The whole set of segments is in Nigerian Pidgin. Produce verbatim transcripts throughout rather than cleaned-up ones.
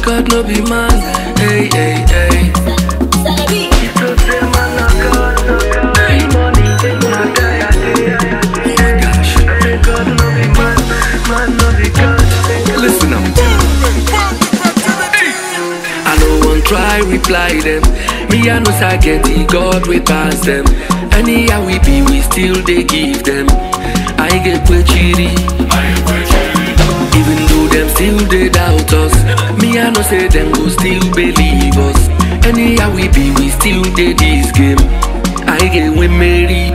God no be man. Hey, hey, hey. Listen up. I no one try reply them. Me I know I get the God we pass them. Anyhow we be, we still they give them. I get quechiri. Even though them still they doubt us, me I know say them go still believe us. Anyhow we be, we still they this game. I get we marry.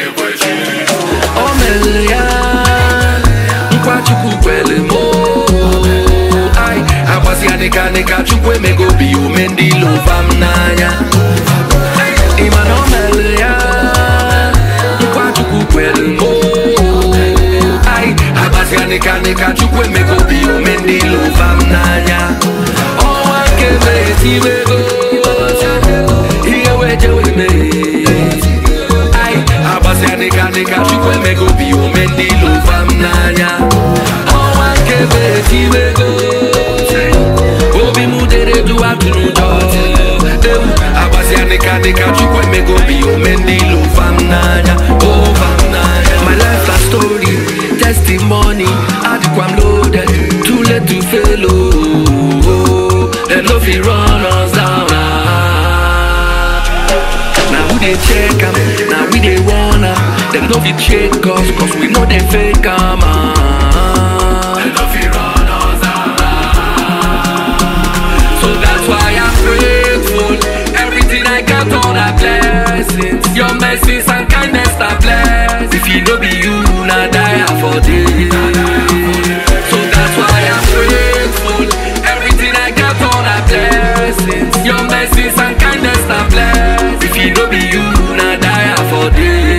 Oh Melia, nkwa chuku kwele mo. I abasi aneka neka chukwe me go be you mendi lo fam nanya. Iman oh Melia, nkwa chuku kwele mo. I abasi aneka neka chukwe me go be you mendi lo fam nanya. Oh akebe ti we go, iye weje we me. Nigga, nigga, chukwe me go be you mendi lo fam nanya. Oh, I can't wait we go. Obi mudere do atunu jo. Abasi nigga, nigga, chukwe me go be you mendi lo fam nanya. Oh, fam nanya. My life a story, testimony. Adequam loaded, too late to fail. Oh, they no fi run us down. Now who they check 'em? Now we they wanna. Them no fit check us, cause we know they fake em. They no fit run us out. So that's why I'm grateful. Everything I got all the blessings. Your mercies and kindness are blessed. If you no be you, nah die for this. So that's why I'm grateful. Everything I got all the blessings. Your mercies and kindness are blessed. If you no be you, nah die for this.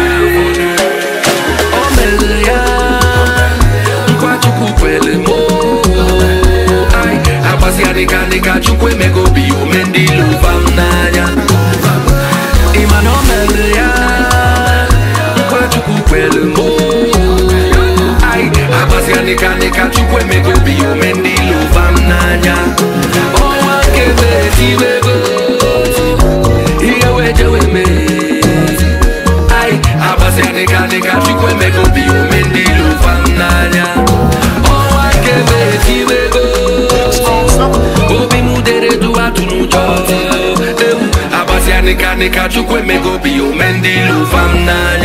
Nigga, nigga, chukwe me go be you mendi lo fam nanya. Iman o Melia, nkwa chukwu kwele mo. Ay, abasi nigga, nigga, chukwe me go be you mendi lo fam nanya. Oh, akebe ti we go, iye weje we me. Ay, abasi nigga, nigga, chukwe me go be you mendi lo fam nanya. Oh, akebe ti we go. Obi mudere do atunu jo. Abasi nigga, nigga, chukwe me go be you mendi lo fam nanya.